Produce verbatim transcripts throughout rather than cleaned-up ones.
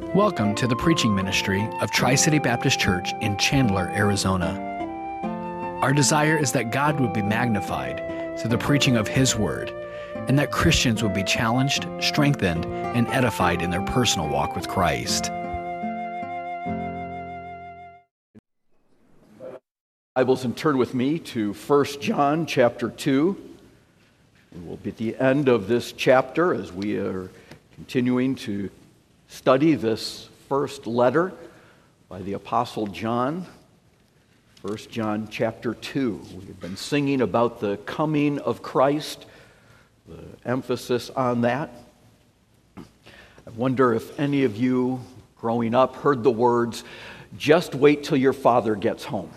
Welcome to the preaching ministry of Tri-City Baptist Church in Chandler, Arizona. Our desire is that God would be magnified through the preaching of His Word, and that Christians would be challenged, strengthened, and edified in their personal walk with Christ. Bibles, and turn with me to First John chapter two. We will be at the end of this chapter as we are continuing to study this first letter by the Apostle John. First John chapter two. We've been singing about the coming of Christ, the emphasis on that. I wonder if any of you growing up heard the words, "Just wait till your father gets home."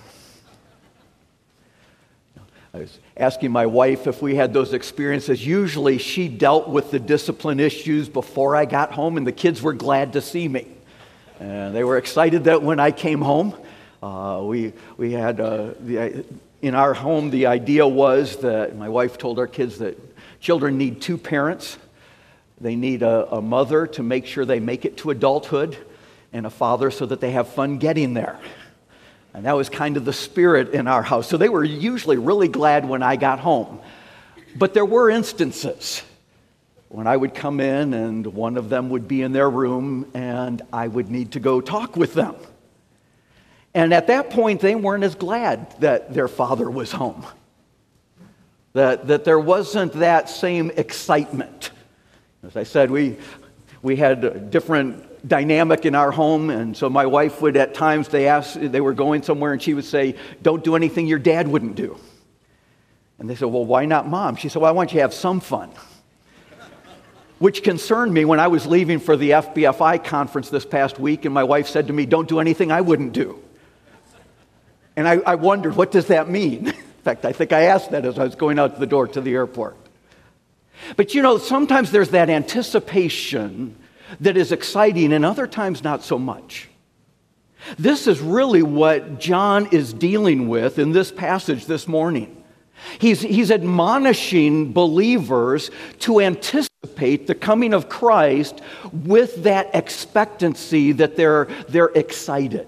I was asking my wife if we had those experiences. Usually she dealt with the discipline issues before I got home, and the kids were glad to see me. And they were excited that when I came home, uh, we we had, uh, the, in our home, the idea was that my wife told our kids that children need two parents. They need a, a mother to make sure they make it to adulthood, and a father so that they have fun getting there. And that was kind of the spirit in our house. So they were usually really glad when I got home. But there were instances when I would come in and one of them would be in their room and I would need to go talk with them. And at that point, they weren't as glad that their father was home. That, that there wasn't that same excitement. As I said, we, we had a different dynamic in our home, and so my wife would at times, they asked, they were going somewhere and she would say, "Don't do anything your dad wouldn't do." And they said, "Well, why not, Mom?" She said, "Well, I want you to have some fun." Which concerned me when I was leaving for the F B F I conference this past week, and my wife said to me, "Don't do anything I wouldn't do." And I, I wondered, what does that mean? In fact, I think I asked that as I was going out the door to the airport. But you know, sometimes there's that anticipation that is exciting, and other times not so much. This is really what John is dealing with in this passage this morning. He's, he's admonishing believers to anticipate the coming of Christ with that expectancy that they're, they're excited.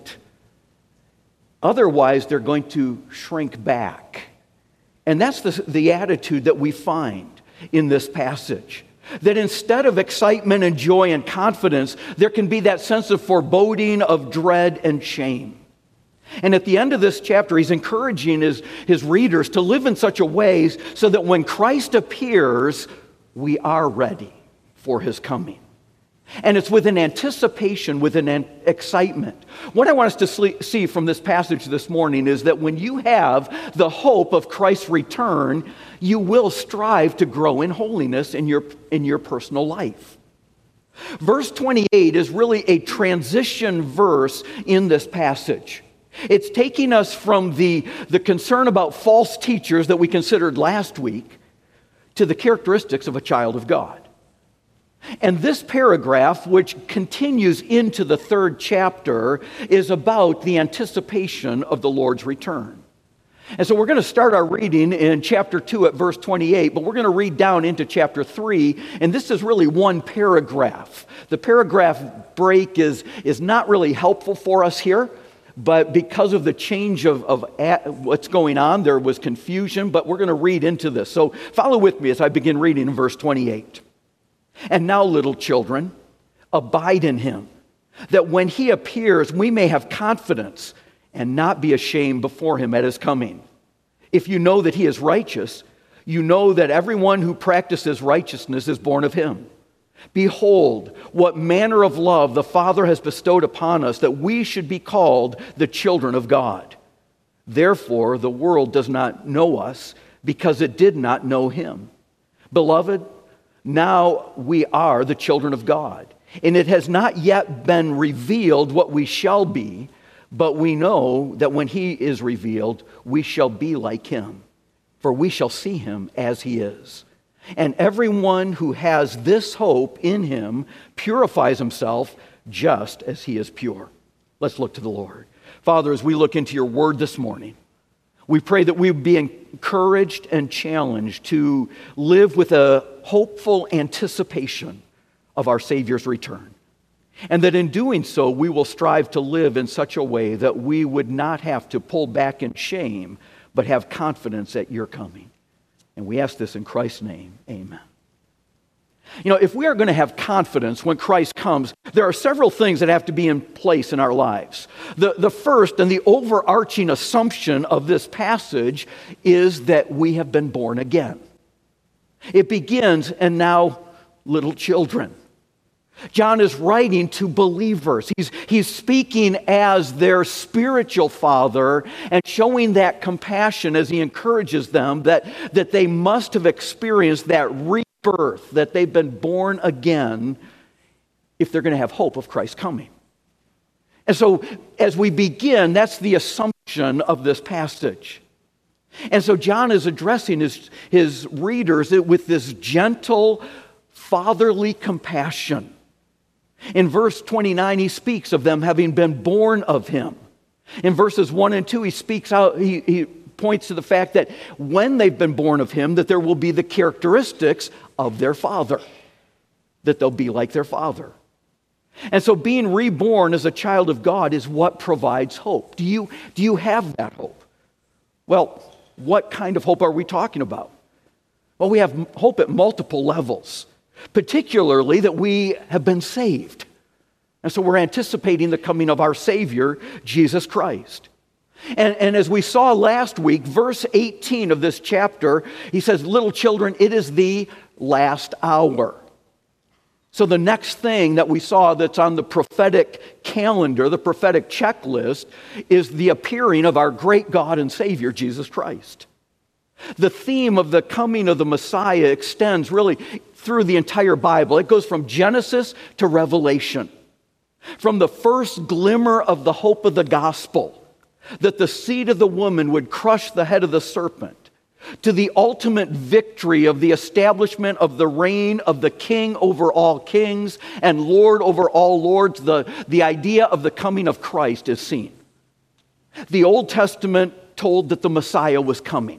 Otherwise, they're going to shrink back. And that's the, the attitude that we find in this passage. That instead of excitement and joy and confidence, there can be that sense of foreboding, of dread and shame. And at the end of this chapter, he's encouraging his, his readers to live in such a way so that when Christ appears, we are ready for his coming. And it's with an anticipation, with an an excitement. What I want us to sle- see from this passage this morning is that when you have the hope of Christ's return, you will strive to grow in holiness in your, in your personal life. Verse twenty-eight is really a transition verse in this passage. It's taking us from the, the concern about false teachers that we considered last week to the characteristics of a child of God. And this paragraph, which continues into the third chapter, is about the anticipation of the Lord's return. And so we're going to start our reading in chapter two at verse twenty-eight, but we're going to read down into chapter three, and this is really one paragraph. The paragraph break is, is not really helpful for us here, but because of the change of, of at, what's going on, there was confusion, but we're going to read into this. So follow with me as I begin reading in verse twenty-eight. "And now, little children, abide in him, that when he appears, we may have confidence and not be ashamed before him at his coming. If you know that he is righteous, you know that everyone who practices righteousness is born of him. Behold, what manner of love the Father has bestowed upon us, that we should be called the children of God. Therefore, the world does not know us, because it did not know him. Beloved, now we are the children of God, and it has not yet been revealed what we shall be, but we know that when he is revealed, we shall be like him, for we shall see him as he is. And everyone who has this hope in him purifies himself just as he is pure." Let's look to the Lord. Father, as we look into your word this morning, we pray that we would be encouraged and challenged to live with a hopeful anticipation of our Savior's return. And that in doing so, we will strive to live in such a way that we would not have to pull back in shame, but have confidence at your coming. And we ask this in Christ's name. Amen. You know, if we are going to have confidence when Christ comes, there are several things that have to be in place in our lives. The, the first and the overarching assumption of this passage is that we have been born again. It begins, and now, little children. John is writing to believers. He's, he's speaking as their spiritual father and showing that compassion as he encourages them that, that they must have experienced that rebirth, that they've been born again if they're going to have hope of Christ's coming. And so as we begin, that's the assumption of this passage. And so John is addressing his, his readers with this gentle, fatherly compassion. In verse twenty-nine, he speaks of them having been born of him. In verses one and two, he speaks out, he, he points to the fact that when they've been born of him, that there will be the characteristics of their father, that they'll be like their father. And so being reborn as a child of God is what provides hope. Do you, do you have that hope? Well, what kind of hope are we talking about? Well, we have hope at multiple levels. Particularly that we have been saved. And so we're anticipating the coming of our Savior, Jesus Christ. And, and as we saw last week, verse eighteen of this chapter, he says, little children, it is the last hour. So the next thing that we saw that's on the prophetic calendar, the prophetic checklist, is the appearing of our great God and Savior, Jesus Christ. The theme of the coming of the Messiah extends really through the entire Bible. It goes from Genesis to Revelation. From the first glimmer of the hope of the gospel, that the seed of the woman would crush the head of the serpent, to the ultimate victory of the establishment of the reign of the King over all kings and Lord over all lords, the, the idea of the coming of Christ is seen. The Old Testament told that the Messiah was coming.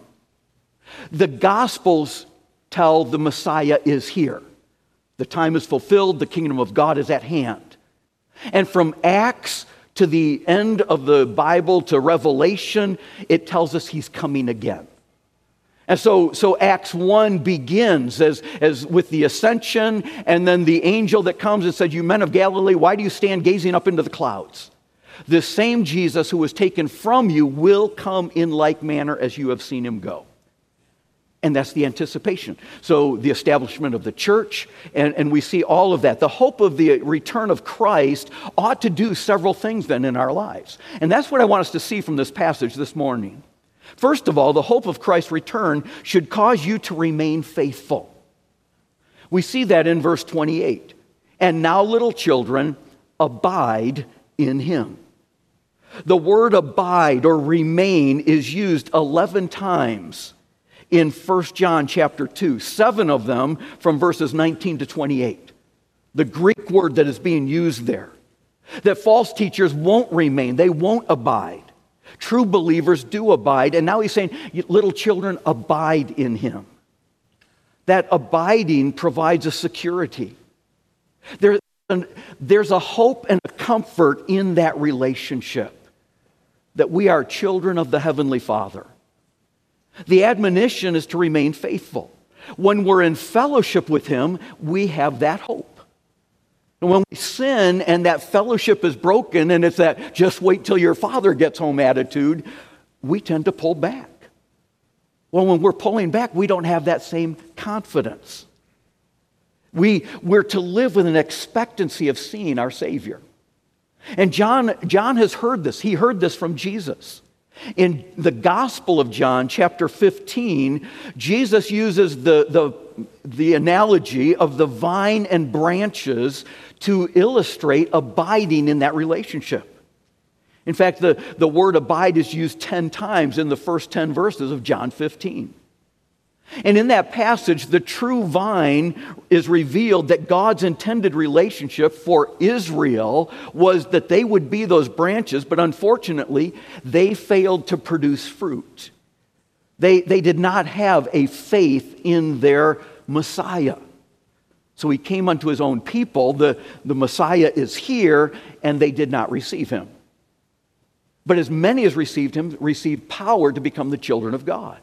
The Gospels tell the Messiah is here. The time is fulfilled. The kingdom of God is at hand. And from Acts to the end of the Bible to Revelation, it tells us he's coming again. And so, so Acts one begins as, as with the ascension, and then the angel that comes and said, you men of Galilee, why do you stand gazing up into the clouds? This same Jesus who was taken from you will come in like manner as you have seen him go. And that's the anticipation. So the establishment of the church, and, and we see all of that. The hope of the return of Christ ought to do several things then in our lives. And that's what I want us to see from this passage this morning. First of all, the hope of Christ's return should cause you to remain faithful. We see that in verse twenty-eight. And now, little children, abide in him. The word abide or remain is used eleven times in First John chapter two, seven of them from verses nineteen to twenty-eight. The Greek word that is being used there. That false teachers won't remain, they won't abide. True believers do abide, and now he's saying, little children, abide in him. That abiding provides a security. There, there's a hope and a comfort in that relationship, that we are children of the Heavenly Father. The admonition is to remain faithful. When we're in fellowship with him, we have that hope. And when we sin and that fellowship is broken and it's that just wait till your father gets home attitude, we tend to pull back. Well, when we're pulling back, we don't have that same confidence. We, we're to live with an expectancy of seeing our Savior. And John, John has heard this. He heard this from Jesus. In the Gospel of John, chapter fifteen, Jesus uses the, the, the analogy of the vine and branches to illustrate abiding in that relationship. In fact, the, the word abide is used ten times in the first ten verses of John fifteen. And in that passage, the true vine is revealed that God's intended relationship for Israel was that they would be those branches, but unfortunately, they failed to produce fruit. They, they did not have a faith in their Messiah. So he came unto his own people. The, the Messiah is here, and they did not receive him. But as many as received him received power to become the children of God.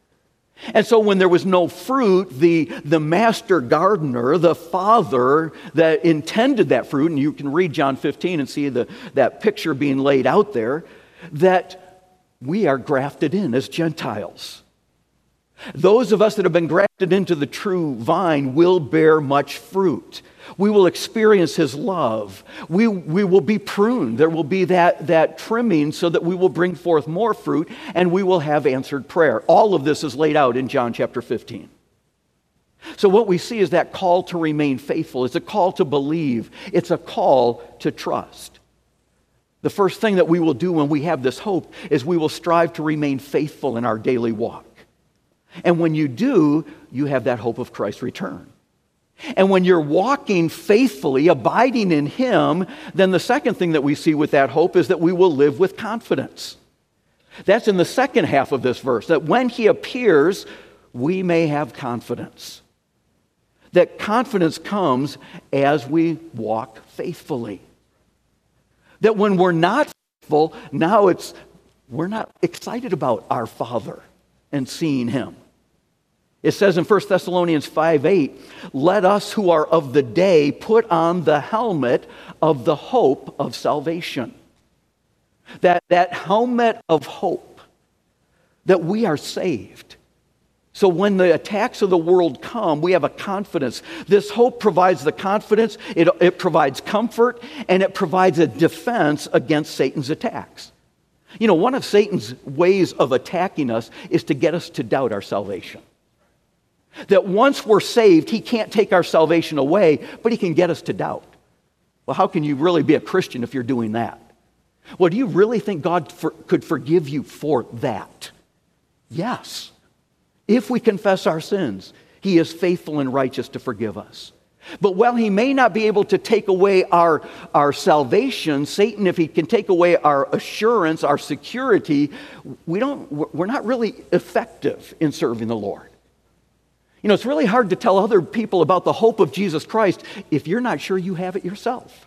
And so when there was no fruit, the, the master gardener, the father that intended that fruit, and you can read John fifteen and see the, that picture being laid out there, that we are grafted in as Gentiles. Those of us that have been grafted into the true vine will bear much fruit. We will experience his love. We, we will be pruned. There will be that, that trimming so that we will bring forth more fruit, and we will have answered prayer. All of this is laid out in John chapter fifteen. So what we see is that call to remain faithful. It's a call to believe. It's a call to trust. The first thing that we will do when we have this hope is we will strive to remain faithful in our daily walk. And when you do, you have that hope of Christ's return. And when you're walking faithfully, abiding in him, then the second thing that we see with that hope is that we will live with confidence. That's in the second half of this verse, that when he appears, we may have confidence. That confidence comes as we walk faithfully. That when we're not faithful, now it's, we're not excited about our Father and seeing him. It says in First Thessalonians five eight, let us who are of the day put on the helmet of the hope of salvation. That, that helmet of hope, that we are saved. So when the attacks of the world come, we have a confidence. This hope provides the confidence, it, it provides comfort, and it provides a defense against Satan's attacks. You know, one of Satan's ways of attacking us is to get us to doubt our salvation. That once we're saved, he can't take our salvation away, but he can get us to doubt. Well, how can you really be a Christian if you're doing that? Well, do you really think God for, could forgive you for that? Yes. If we confess our sins, he is faithful and righteous to forgive us. But while he may not be able to take away our, our salvation, Satan, if he can take away our assurance, our security, we don't, we're not really effective in serving the Lord. You know, it's really hard to tell other people about the hope of Jesus Christ if you're not sure you have it yourself.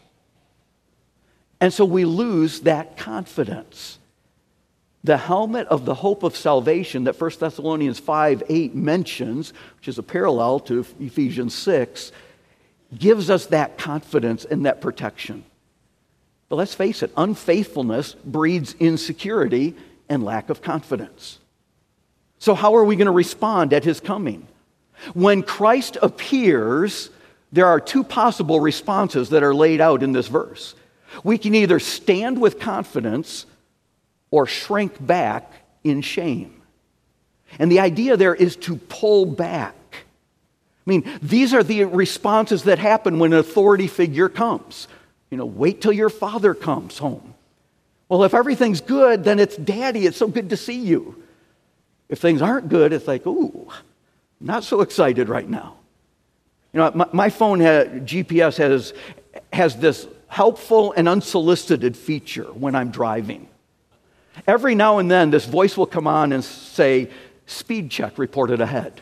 And so we lose that confidence. The helmet of the hope of salvation that First Thessalonians five eight mentions, which is a parallel to Ephesians six, gives us that confidence and that protection. But let's face it, unfaithfulness breeds insecurity and lack of confidence. So how are we going to respond at his coming? When Christ appears, there are two possible responses that are laid out in this verse. We can either stand with confidence or shrink back in shame. And the idea there is to pull back. I mean, these are the responses that happen when an authority figure comes. You know, wait till your father comes home. Well, if everything's good, then it's Daddy, it's so good to see you. If things aren't good, it's like, ooh, not so excited right now. You know, my, my phone has, G P S has, has this helpful and unsolicited feature when I'm driving. Every now and then, this voice will come on and say, speed check reported ahead.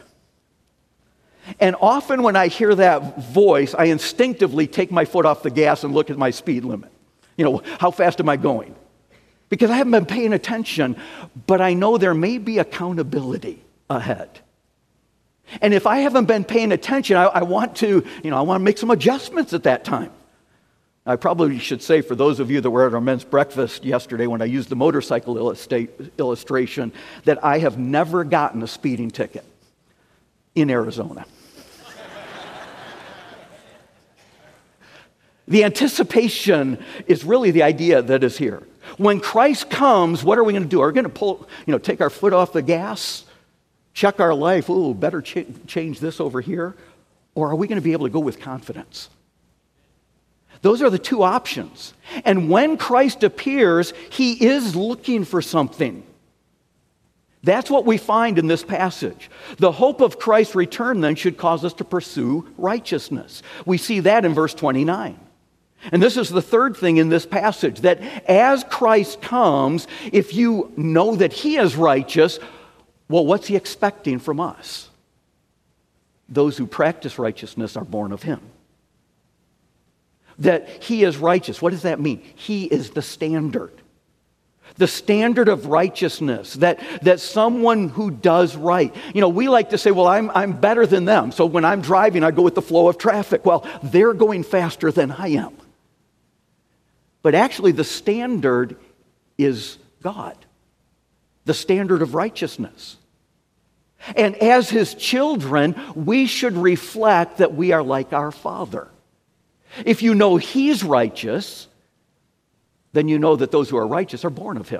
And often when I hear that voice, I instinctively take my foot off the gas and look at my speed limit. You know, how fast am I going? Because I haven't been paying attention, but I know there may be accountability ahead. And if I haven't been paying attention, I, I want to, you know, I want to make some adjustments at that time. I probably should say, for those of you that were at our men's breakfast yesterday when I used the motorcycle illustration, that I have never gotten a speeding ticket in Arizona. The anticipation is really the idea that is here. When Christ comes, what are we going to do? Are we going to pull, you know, take our foot off the gas? Check our life, ooh, better ch- change this over here? Or are we going to be able to go with confidence? Those are the two options. And when Christ appears, he is looking for something. That's what we find in this passage. The hope of Christ's return then should cause us to pursue righteousness. We see that in verse twenty-nine. And this is the third thing in this passage, that as Christ comes, if you know that he is righteous, well, what's he expecting from us? those who practice righteousness are born of him. That he is righteous. What does that mean? He is the standard. The standard of righteousness, that, that someone who does right. You know, we like to say, well, I'm, I'm better than them. So when I'm driving, I go with the flow of traffic. Well, they're going faster than I am. But actually, the standard is God. The standard of righteousness. And as his children, we should reflect that we are like our Father. If you know he's righteous, then you know that those who are righteous are born of him.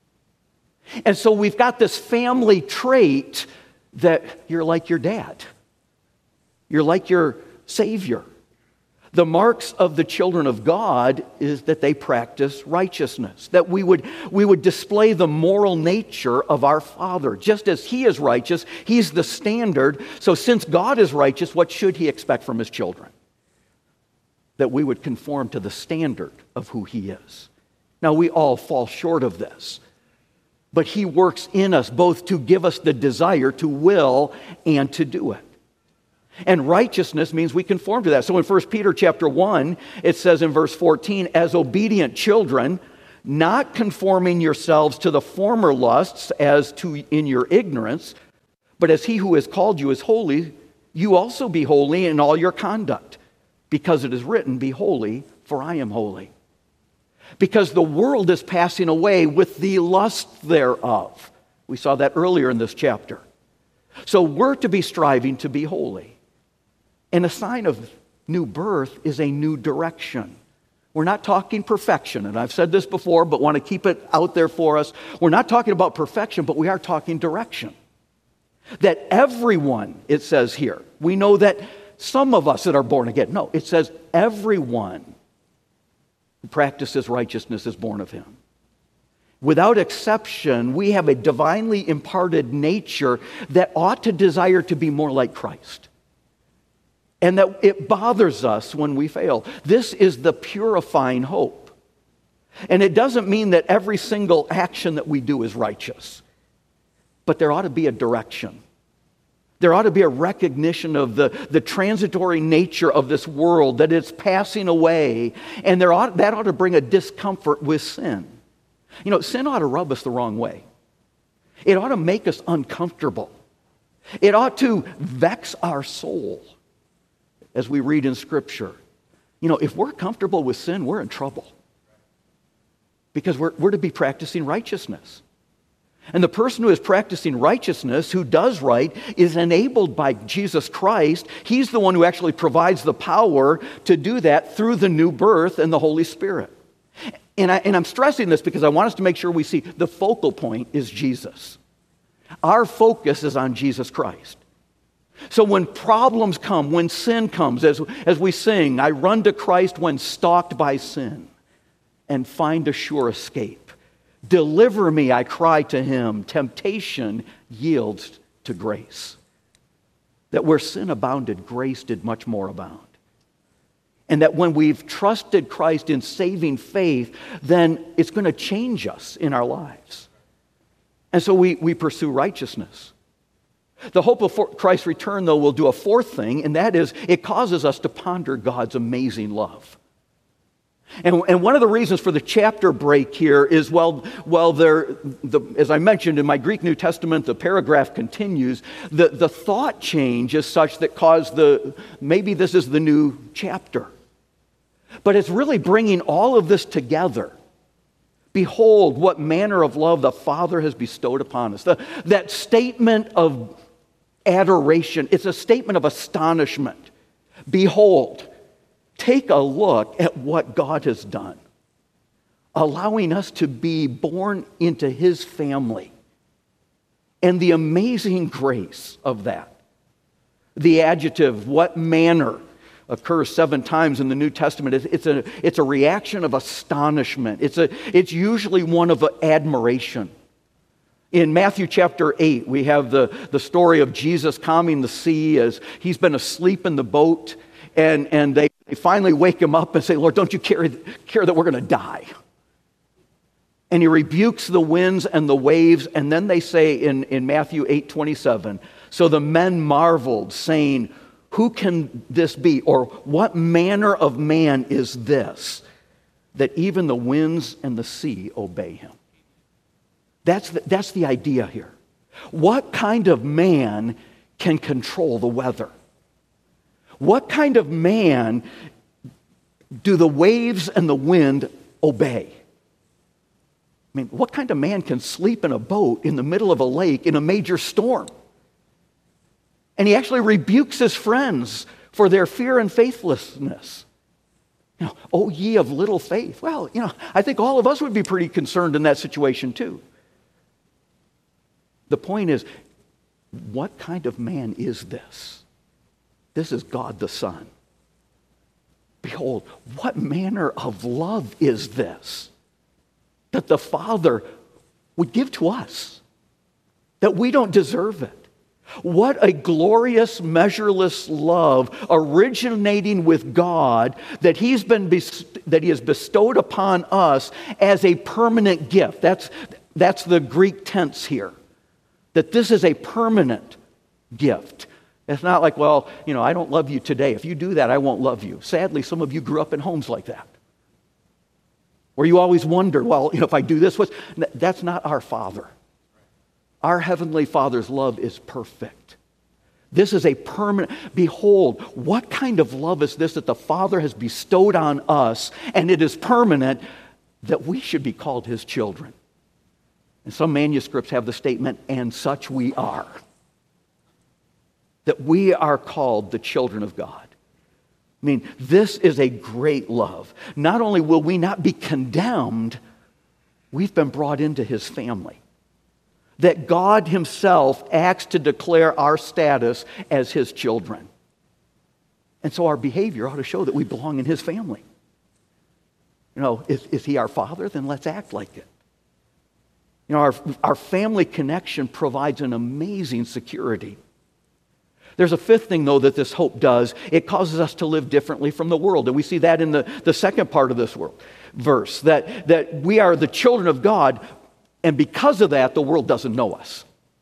And so we've got this family trait that you're like your dad. You're like your Savior. The marks of the children of God is that they practice righteousness, that we would, we would display the moral nature of our Father. Just as he is righteous, he's the standard. So since God is righteous, what should he expect from his children? That we would conform to the standard of who he is. Now, we all fall short of this, but he works in us both to give us the desire to will and to do it. And righteousness means we conform to that. So in First Peter chapter one, it says in verse fourteen, as obedient children, not conforming yourselves to the former lusts as to in your ignorance, but as he who has called you is holy, you also be holy in all your conduct. Because it is written, be holy, for I am holy. Because the world is passing away with the lust thereof. We saw that earlier in this chapter. So we're to be striving to be holy. And a sign of new birth is a new direction. We're not talking perfection, and I've said this before, but want to keep it out there for us. We're not talking about perfection, but we are talking direction. That everyone, it says here, we know that some of us that are born again. No, it says everyone who practices righteousness is born of him. Without exception, we have a divinely imparted nature that ought to desire to be more like Christ. And that it bothers us when we fail. This is the purifying hope. And it doesn't mean that every single action that we do is righteous. But there ought to be a direction. There ought to be a recognition of the, the transitory nature of this world, that it's passing away, and there ought, that ought to bring a discomfort with sin. You know, sin ought to rub us the wrong way. It ought to make us uncomfortable. It ought to vex our soul, as we read in Scripture. You know, if we're comfortable with sin, we're in trouble. Because we're, we're to be practicing righteousness. And the person who is practicing righteousness, who does right, is enabled by Jesus Christ. He's the one who actually provides the power to do that through the new birth and the Holy Spirit. And, I, and I'm stressing this because I want us to make sure we see the focal point is Jesus. Our focus is on Jesus Christ. So when problems come, when sin comes, as, as we sing, I run to Christ when stalked by sin and find a sure escape. Deliver me, I cry to him. Temptation yields to grace. That where sin abounded, grace did much more abound. And that when we've trusted Christ in saving faith, then it's going to change us in our lives. And so we, we pursue righteousness. The hope of Christ's return, though, will do a fourth thing, and that is it causes us to ponder God's amazing love. And, and one of the reasons for the chapter break here is, well, well there, the, as I mentioned in my Greek New Testament, the paragraph continues. The, the thought change is such that caused the, maybe this is the new chapter. But it's really bringing all of this together. Behold, what manner of love the Father has bestowed upon us. The, that statement of adoration, it's a statement of astonishment. Behold. Take a look at what God has done, allowing us to be born into his family, and the amazing grace of that. The adjective, what manner, occurs seven times in the New Testament. It's a, it's a reaction of astonishment. It's, a, it's usually one of admiration. In Matthew chapter eight, we have the, the story of Jesus calming the sea as he's been asleep in the boat, and, and they They finally wake him up and say, Lord, don't you care, care that we're going to die? And he rebukes the winds and the waves. And then they say in, in Matthew eight twenty-seven, so the men marveled, saying, who can this be? Or what manner of man is this, that even the winds and the sea obey him? That's the, that's the idea here. What kind of man can control the weather? What kind of man do the waves and the wind obey? I mean, what kind of man can sleep in a boat in the middle of a lake in a major storm? And he actually rebukes his friends for their fear and faithlessness. You know, oh, ye of little faith. Well, you know, I think all of us would be pretty concerned in that situation too. The point is, what kind of man is this? This is God the Son. Behold, what manner of love is this that the Father would give to us, that we don't deserve it? What a glorious, measureless love originating with God that he's been best- that he has bestowed upon us as a permanent gift. That's, that's the Greek tense here. That this is a permanent gift. It's not like, well, you know, I don't love you today. If you do that, I won't love you. Sadly, some of you grew up in homes like that, where you always wonder, well, you know, if I do this, what's... That's not our Father. Our Heavenly Father's love is perfect. This is a permanent... Behold, what kind of love is this that the Father has bestowed on us, and it is permanent, that we should be called his children. And some manuscripts have the statement, and such we are. That we are called the children of God. I mean, this is a great love. Not only will we not be condemned, we've been brought into his family. That God himself acts to declare our status as his children. And so our behavior ought to show that we belong in his family. You know, is, is he our father? Then let's act like it. You know, our, our family connection provides an amazing security. There's a fifth thing, though, that this hope does. It causes us to live differently from the world. And we see that in the, the second part of this world, verse, that, that we are the children of God, and because of that, the world doesn't know us.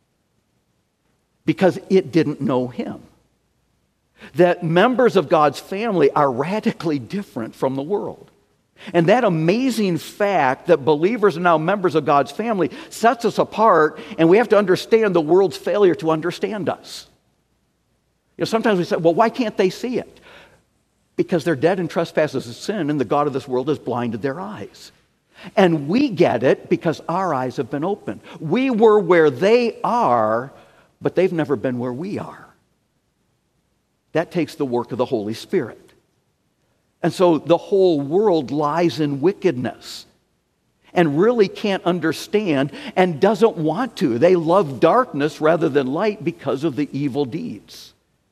Because it didn't know him. That members of God's family are radically different from the world. And that amazing fact that believers are now members of God's family sets us apart, and we have to understand the world's failure to understand us. You know, sometimes we say, well, why can't they see it? Because they're dead in trespasses and sin, and the God of this world has blinded their eyes. And we get it because our eyes have been opened. We were where they are, but they've never been where we are. That takes the work of the Holy Spirit. And so the whole world lies in wickedness and really can't understand and doesn't want to. They love darkness rather than light because of the evil deeds.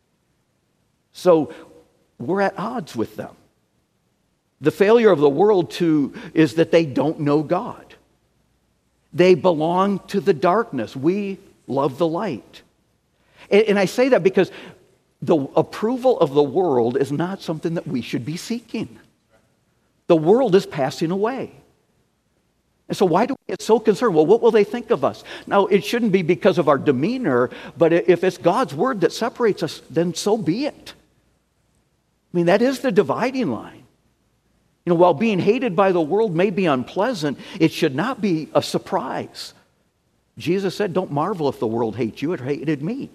So we're at odds with them. The failure of the world, too, is that they don't know God. They belong to the darkness. We love the light. And, and I say that because the approval of the world is not something that we should be seeking. The world is passing away. And so why do we get so concerned? Well, what will they think of us? Now, it shouldn't be because of our demeanor, but if it's God's word that separates us, then so be it. I mean, that is the dividing line. You know, while being hated by the world may be unpleasant, it should not be a surprise. Jesus said, don't marvel if the world hates you, it hated me.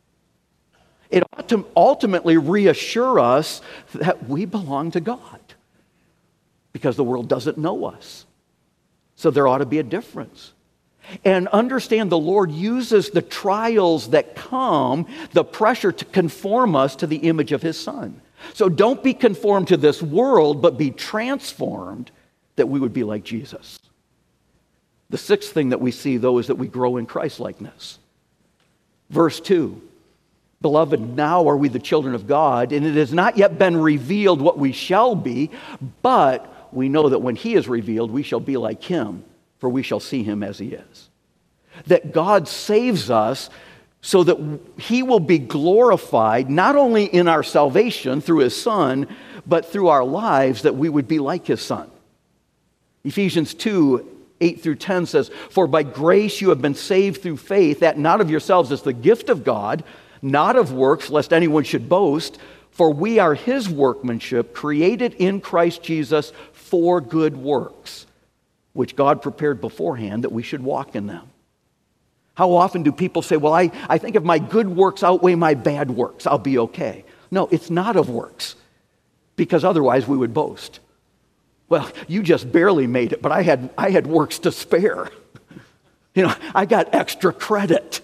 It ought to ultimately reassure us that we belong to God because the world doesn't know us. So there ought to be a difference. And understand the Lord uses the trials that come, the pressure to conform us to the image of his Son. So don't be conformed to this world, but be transformed that we would be like Jesus. The sixth thing that we see, though, is that we grow in Christ-likeness. Verse two, beloved, now are we the children of God, and it has not yet been revealed what we shall be, but we know that when he is revealed, we shall be like him, for we shall see him as he is. That God saves us so that he will be glorified not only in our salvation through his Son, but through our lives that we would be like his Son. Ephesians two eight through ten says, "For by grace you have been saved through faith, that not of yourselves is the gift of God, not of works, lest anyone should boast. For we are his workmanship, created in Christ Jesus for good works, which God prepared beforehand that we should walk in them." How often do people say, well, I, I think if my good works outweigh my bad works, I'll be okay. No, it's not of works, because otherwise we would boast. Well, you just barely made it, but I had, I had works to spare. You know, I got extra credit.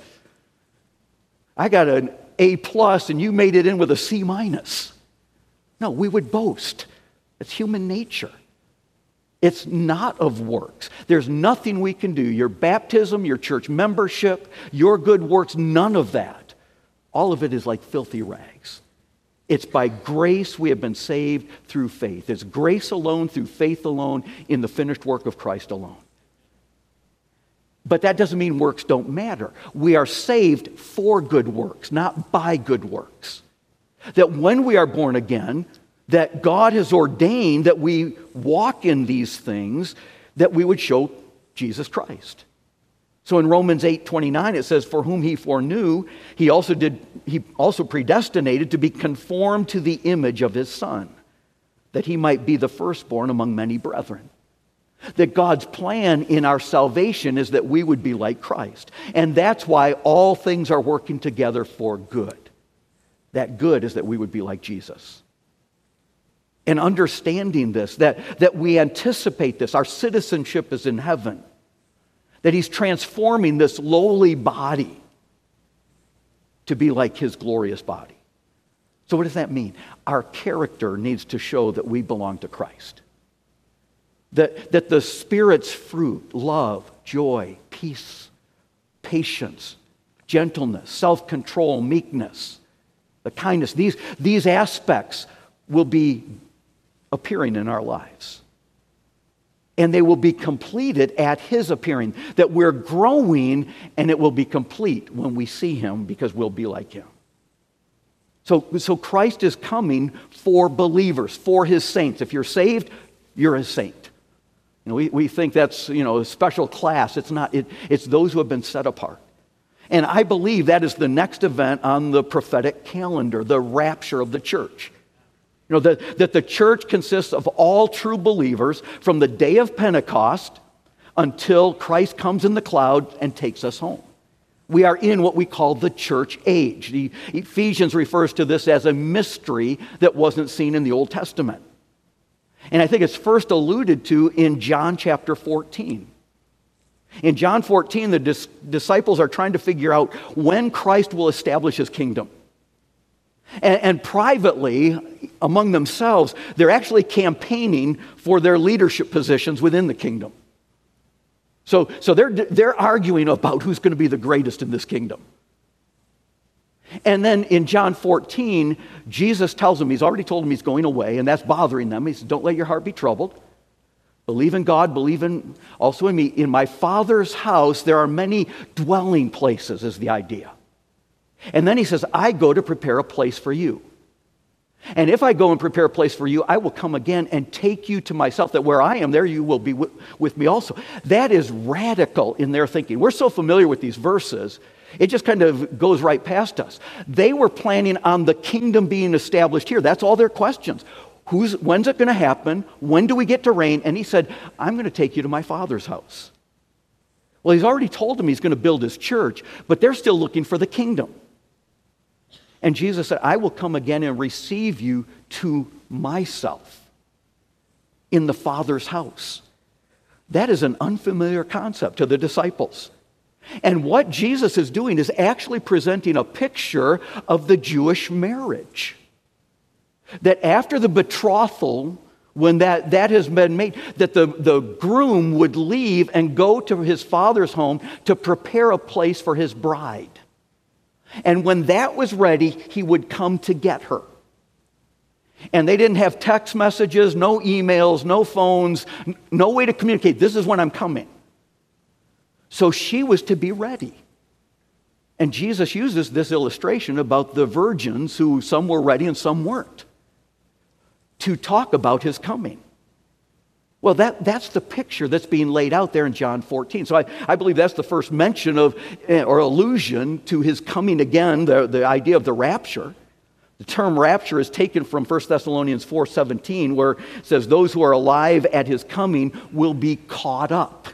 I got an A plus and you made it in with a C minus. No, we would boast. It's human nature. It's not of works. There's nothing we can do. Your baptism, your church membership, your good works, none of that. All of it is like filthy rags. It's by grace we have been saved through faith. It's grace alone, through faith alone, in the finished work of Christ alone. But that doesn't mean works don't matter. We are saved for good works, not by good works. That when we are born again, that God has ordained that we walk in these things, that we would show Jesus Christ. So in Romans eight twenty-nine it says, "For whom he foreknew, he also did he also predestinated to be conformed to the image of his Son, that he might be the firstborn among many brethren." That God's plan in our salvation is that we would be like Christ. And that's why all things are working together for good. That good is that we would be like Jesus. And understanding this, that, that we anticipate this, our citizenship is in heaven, that he's transforming this lowly body to be like his glorious body. So what does that mean? Our character needs to show that we belong to Christ. That, that the Spirit's fruit, love, joy, peace, patience, gentleness, self-control, meekness, the kindness, these, these aspects will be appearing in our lives. And they will be completed at his appearing. That we're growing and it will be complete when we see him, because we'll be like him. So, so Christ is coming for believers, for his saints. If you're saved, you're a saint. You know, we, we think that's, you know, a special class. It's not. It, it's those who have been set apart. And I believe that is the next event on the prophetic calendar, the rapture of the church. You know, that, that the church consists of all true believers from the day of Pentecost until Christ comes in the cloud and takes us home. We are in what we call the church age. The Ephesians refers to this as a mystery that wasn't seen in the Old Testament. And I think it's first alluded to in John chapter fourteen. In John fourteen, the dis- disciples are trying to figure out when Christ will establish his kingdom. And, and privately, among themselves, they're actually campaigning for their leadership positions within the kingdom. So, so they're, they're arguing about who's going to be the greatest in this kingdom. And then in John fourteen, Jesus tells them, he's already told them he's going away, and that's bothering them. He says, don't let your heart be troubled. Believe in God, believe in also in me. In my Father's house, there are many dwelling places, is the idea. And then he says, I go to prepare a place for you. And if I go and prepare a place for you, I will come again and take you to myself, that where I am, there you will be with, with me also. That is radical in their thinking. We're so familiar with these verses, it just kind of goes right past us. They were planning on the kingdom being established here. That's all their questions. Who's, when's it going to happen? When do we get to reign? And he said, I'm going to take you to my Father's house. Well, he's already told them he's going to build his church, but they're still looking for the kingdom. And Jesus said, I will come again and receive you to myself in the Father's house. That is an unfamiliar concept to the disciples. And what Jesus is doing is actually presenting a picture of the Jewish marriage. That after the betrothal, when that, that has been made, that the, the groom would leave and go to his father's home to prepare a place for his bride. And when that was ready, he would come to get her. And they didn't have text messages, no emails, no phones, no way to communicate. This is when I'm coming. So she was to be ready. And Jesus uses this illustration about the virgins, who some were ready and some weren't, to talk about his coming. Well, that, that's the picture that's being laid out there in John fourteen. So I, I believe that's the first mention of, or allusion to his coming again, the, the idea of the rapture. The term rapture is taken from First Thessalonians four seventeen, where it says, those who are alive at his coming will be caught up.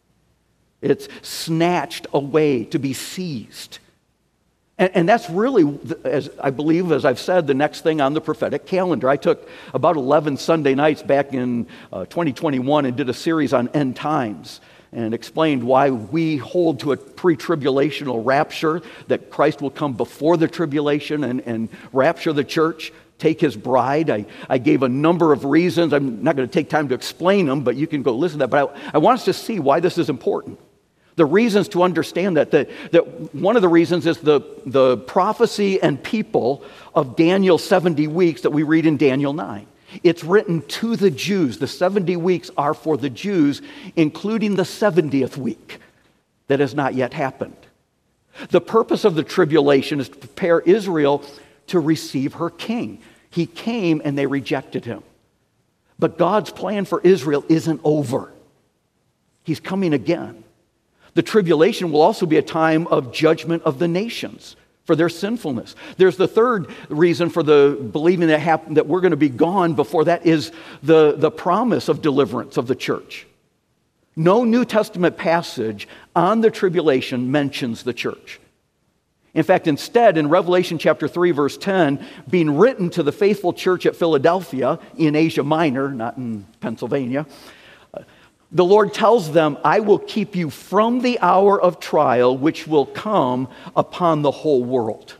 It's snatched away, to be seized. And, and that's really, as I believe, as I've said, the next thing on the prophetic calendar. I took about eleven Sunday nights back in uh, twenty twenty-one and did a series on end times and explained why we hold to a pre-tribulational rapture, that Christ will come before the tribulation and, and rapture the church, take his bride. I, I gave a number of reasons. I'm not going to take time to explain them, but you can go listen to that. But I, I want us to see why this is important. The reasons to understand that, that, that one of the reasons is the, the prophecy and people of Daniel's seventy weeks that we read in Daniel nine. It's written to the Jews. The seventy weeks are for the Jews, including the seventieth week that has not yet happened. The purpose of the tribulation is to prepare Israel to receive her king. He came and they rejected him. But God's plan for Israel isn't over. He's coming again. The tribulation will also be a time of judgment of the nations for their sinfulness. There's the third reason for the believing that happen, that we're going to be gone before that is the, the promise of deliverance of the church. No New Testament passage on the tribulation mentions the church. In fact, instead, in Revelation chapter three, verse ten, being written to the faithful church at Philadelphia in Asia Minor, not in Pennsylvania, the Lord tells them, I will keep you from the hour of trial which will come upon the whole world.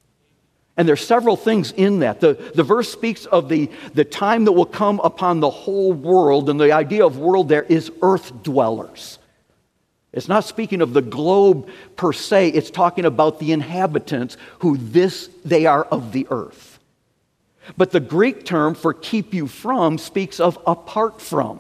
And there's several things in that. The, the verse speaks of the, the time that will come upon the whole world, and the idea of world there is earth dwellers. It's not speaking of the globe per se, it's talking about the inhabitants who this they are of the earth. But the Greek term for keep you from speaks of apart from.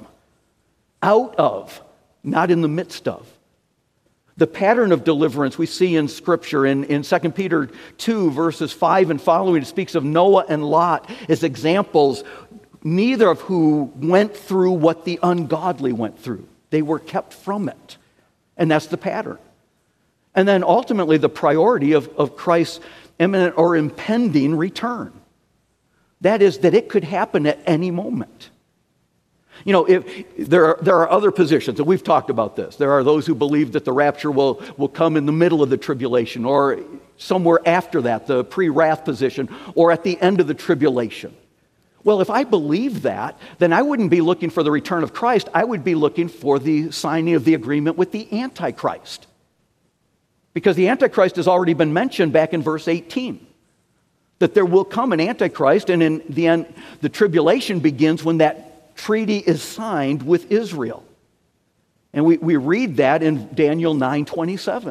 Out of, not in the midst of. The pattern of deliverance we see in Scripture in, in Second Peter two, verses five and following, it speaks of Noah and Lot as examples, neither of who went through what the ungodly went through. They were kept from it. And that's the pattern. And then ultimately the priority of, of Christ's imminent or impending return. That is, that it could happen at any moment. You know, if there are, there are other positions, and we've talked about this. There are those who believe that the rapture will, will come in the middle of the tribulation or somewhere after that, the pre-wrath position, or at the end of the tribulation. Well, if I believe that, then I wouldn't be looking for the return of Christ. I would be looking for the signing of the agreement with the Antichrist. Because the Antichrist has already been mentioned back in verse eighteen. That there will come an Antichrist, and in the end, the tribulation begins when that treaty is signed with Israel. And we, we read that in Daniel nine twenty-seven.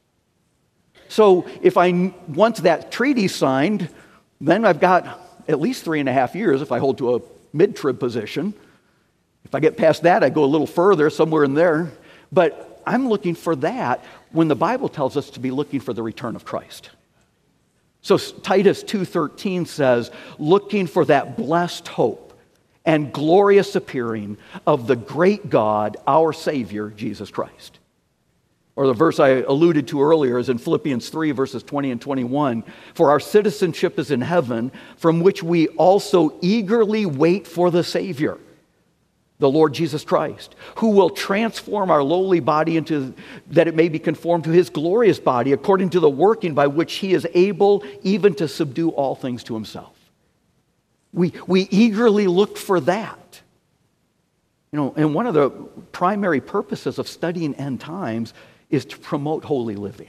So if I, once that treaty's signed, then I've got at least three and a half years if I hold to a mid-trib position. If I get past that, I go a little further, somewhere in there. But I'm looking for that when the Bible tells us to be looking for the return of Christ. So Titus two thirteen says, looking for that blessed hope and glorious appearing of the great God, our Savior, Jesus Christ. Or the verse I alluded to earlier is in Philippians three, verses twenty and twenty-one. For our citizenship is in heaven, from which we also eagerly wait for the Savior, the Lord Jesus Christ, who will transform our lowly body into that it may be conformed to his glorious body, according to the working by which he is able even to subdue all things to himself. We, we eagerly look for that. You know, and one of the primary purposes of studying end times is to promote holy living.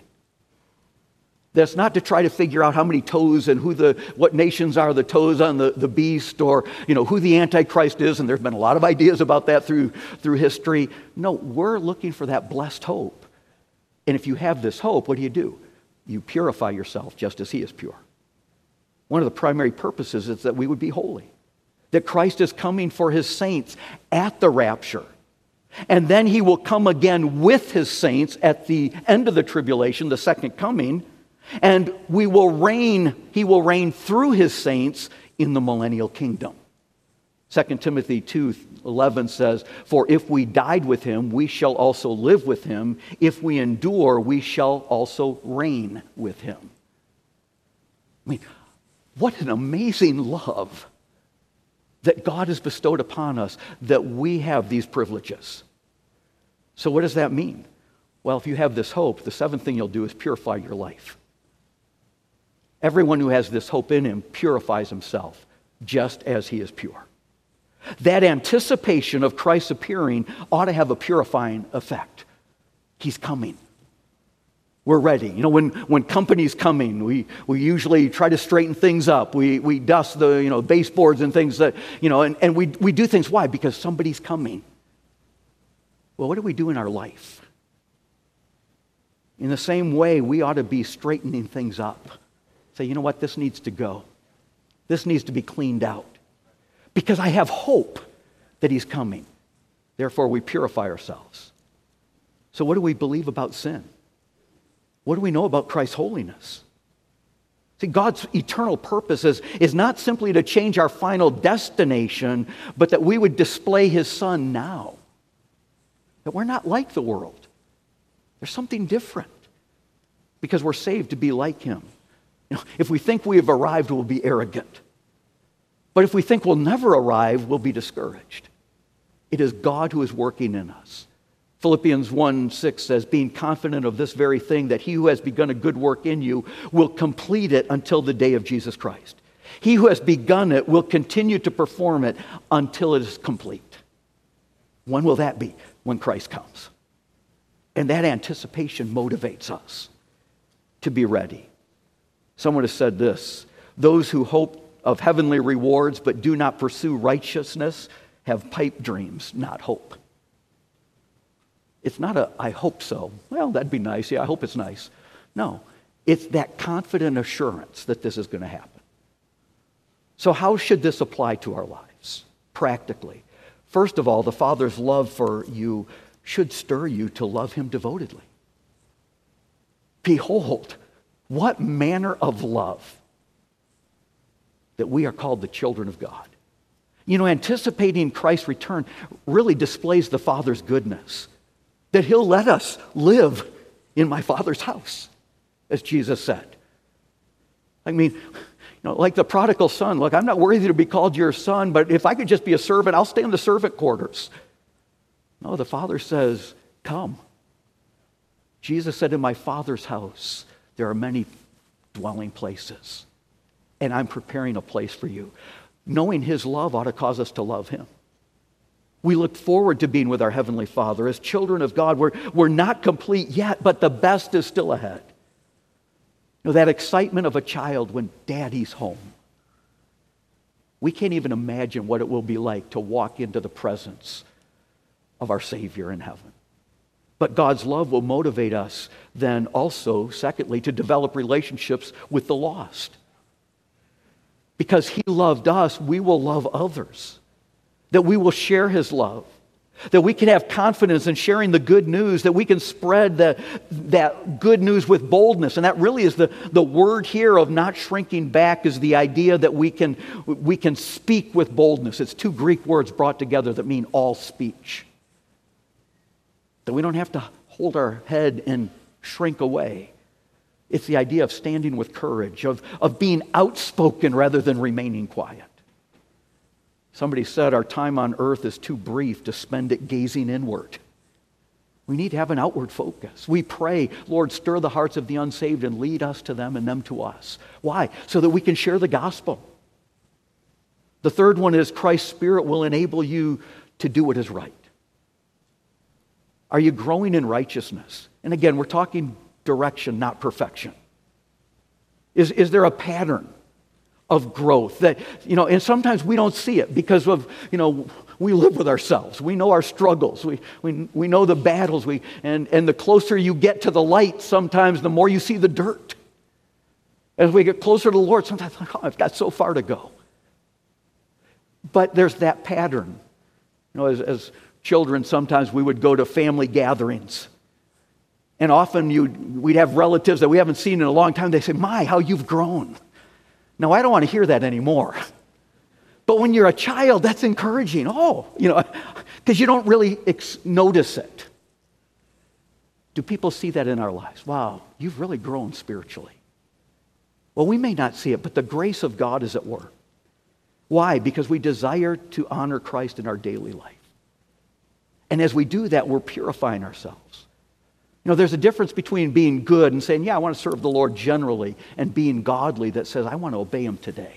That's not to try to figure out how many toes and who the what nations are the toes on the, the beast, or you know who the Antichrist is, and there's been a lot of ideas about that through through history. No, we're looking for that blessed hope. And if you have this hope, what do you do? You purify yourself just as he is pure. One of the primary purposes is that we would be holy. That Christ is coming for his saints at the rapture. And then he will come again with his saints at the end of the tribulation, the second coming. And we will reign, he will reign through his saints in the millennial kingdom. Second Timothy two eleven says, "For if we died with him, we shall also live with him. If we endure, we shall also reign with him." I mean, what an amazing love that God has bestowed upon us, that we have these privileges. So what does that mean? Well, if you have this hope, the seventh thing you'll do is purify your life. Everyone who has this hope in him purifies himself, just as he is pure. That anticipation of Christ's appearing ought to have a purifying effect. He's coming. We're ready. You know, when, when company's coming, we, we usually try to straighten things up. We, we dust the, you know, baseboards and things that, you know, and, and we, we do things. Why? Because somebody's coming. Well, what do we do in our life? In the same way, we ought to be straightening things up. Say, you know what? This needs to go. This needs to be cleaned out. Because I have hope that he's coming. Therefore, we purify ourselves. So what do we believe about sin? What do we know about Christ's holiness? See, God's eternal purpose is, is not simply to change our final destination, but that we would display his Son now. That we're not like the world. There's something different. Because we're saved to be like him. You know, if we think we have arrived, we'll be arrogant. But if we think we'll never arrive, we'll be discouraged. It is God who is working in us. Philippians one six says, "Being confident of this very thing, that he who has begun a good work in you will complete it until the day of Jesus Christ. He who has begun it will continue to perform it until it is complete." When will that be? When Christ comes. And that anticipation motivates us to be ready. Someone has said this: "Those who hope of heavenly rewards but do not pursue righteousness have pipe dreams, not hope." It's not a, "I hope so." Well, that'd be nice. Yeah, I hope it's nice. No, it's that confident assurance that this is going to happen. So how should this apply to our lives, practically? First of all, the Father's love for you should stir you to love him devotedly. Behold, what manner of love that we are called the children of God. You know, anticipating Christ's return really displays the Father's goodness. That he'll let us live in my Father's house, as Jesus said. I mean, you know, like the prodigal son, look, I'm not worthy to be called your son, but if I could just be a servant, I'll stay in the servant quarters. No, the Father says, come. Jesus said, in my Father's house, there are many dwelling places, and I'm preparing a place for you. Knowing his love ought to cause us to love him. We look forward to being with our Heavenly Father. As children of God, we're, we're not complete yet, but the best is still ahead. You know, that excitement of a child when Daddy's home. We can't even imagine what it will be like to walk into the presence of our Savior in heaven. But God's love will motivate us then also, secondly, to develop relationships with the lost. Because he loved us, we will love others. That we will share his love. That we can have confidence in sharing the good news. That we can spread the, that good news with boldness. And that really is the, the word here of not shrinking back, is the idea that we can, we can speak with boldness. It's two Greek words brought together that mean all speech. That we don't have to hold our head and shrink away. It's the idea of standing with courage, of, of being outspoken rather than remaining quiet. Somebody said our time on earth is too brief to spend it gazing inward. We need to have an outward focus. We pray, Lord, stir the hearts of the unsaved and lead us to them and them to us. Why? So that we can share the gospel. The third one is Christ's Spirit will enable you to do what is right. Are you growing in righteousness? And again, we're talking direction, not perfection. Is, is there a pattern of growth that, you know, and sometimes we don't see it because of, you know, we live with ourselves. We know our struggles. We, we, we know the battles. We, and, and the closer you get to the light, sometimes the more you see the dirt. As we get closer to the Lord, sometimes, like, oh, I've got so far to go. But there's that pattern. You know, as, as children, sometimes we would go to family gatherings. And often you'd, we'd have relatives that we haven't seen in a long time. They say, my, how you've grown. No, I don't want to hear that anymore. But when you're a child, that's encouraging. Oh, you know, because you don't really ex- notice it. Do people see that in our lives? Wow, you've really grown spiritually. Well, we may not see it, but the grace of God is at work. Why? Because we desire to honor Christ in our daily life. And as we do that, we're purifying ourselves. You know, there's a difference between being good and saying, yeah, I want to serve the Lord generally, and being godly that says, I want to obey Him today.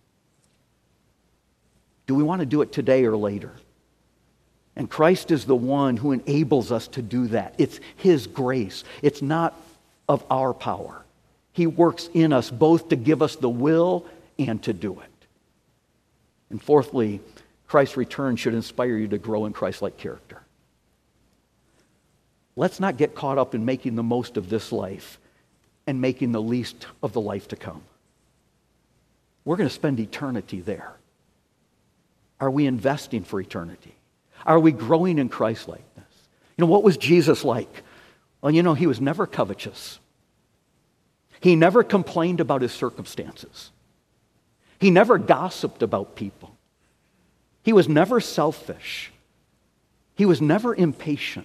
Do we want to do it today or later? And Christ is the one who enables us to do that. It's His grace. It's not of our power. He works in us both to give us the will and to do it. And fourthly, Christ's return should inspire you to grow in Christ-like character. Let's not get caught up in making the most of this life and making the least of the life to come. We're going to spend eternity there. Are we investing for eternity? Are we growing in Christ-likeness? You know, what was Jesus like? Well, you know, He was never covetous. He never complained about his circumstances. He never gossiped about people. He was never selfish. He was never impatient.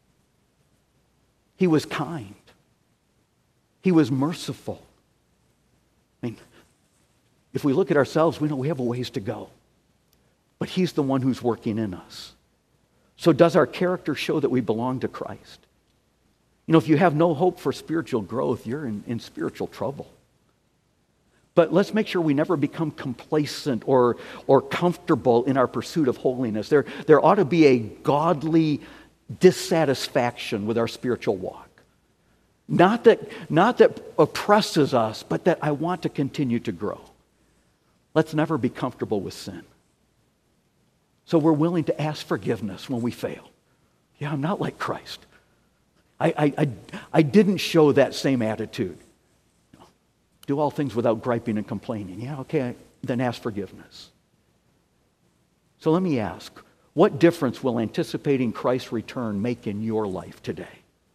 He was kind. He was merciful. I mean, if we look at ourselves, we know we have a ways to go. But He's the one who's working in us. So does our character show that we belong to Christ? You know, if you have no hope for spiritual growth, you're in, in spiritual trouble. But let's make sure we never become complacent or, or comfortable in our pursuit of holiness. There, there ought to be a godly dissatisfaction with our spiritual walk. Not that, not that oppresses us, but that I want to continue to grow. Let's never be comfortable with sin. So we're willing to ask forgiveness when we fail. Yeah, I'm not like Christ. I, I, I, I didn't show that same attitude. Do all things without griping and complaining. Yeah, okay, then ask forgiveness. So let me ask, what difference will anticipating Christ's return make in your life today?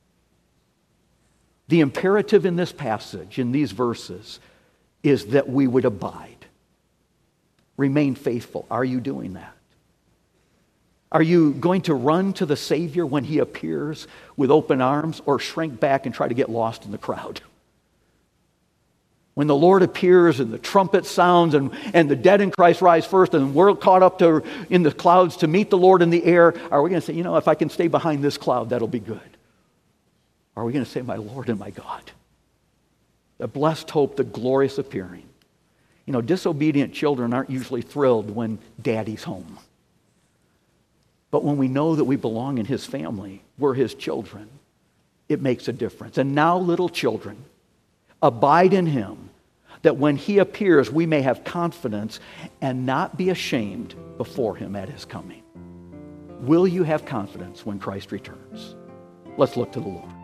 The imperative in this passage, in these verses, is that we would abide. Remain faithful. Are you doing that? Are you going to run to the Savior when He appears with open arms, or shrink back and try to get lost in the crowd? When the Lord appears and the trumpet sounds and, and the dead in Christ rise first and we're caught up to, in the clouds to meet the Lord in the air, are we going to say, you know, if I can stay behind this cloud, that'll be good? Or are we going to say, my Lord and my God? The blessed hope, the glorious appearing. You know, disobedient children aren't usually thrilled when Daddy's home. But when we know that we belong in His family, we're His children, it makes a difference. And now, little children, abide in Him, that when He appears, we may have confidence and not be ashamed before Him at His coming. Will you have confidence when Christ returns? Let's look to the Lord.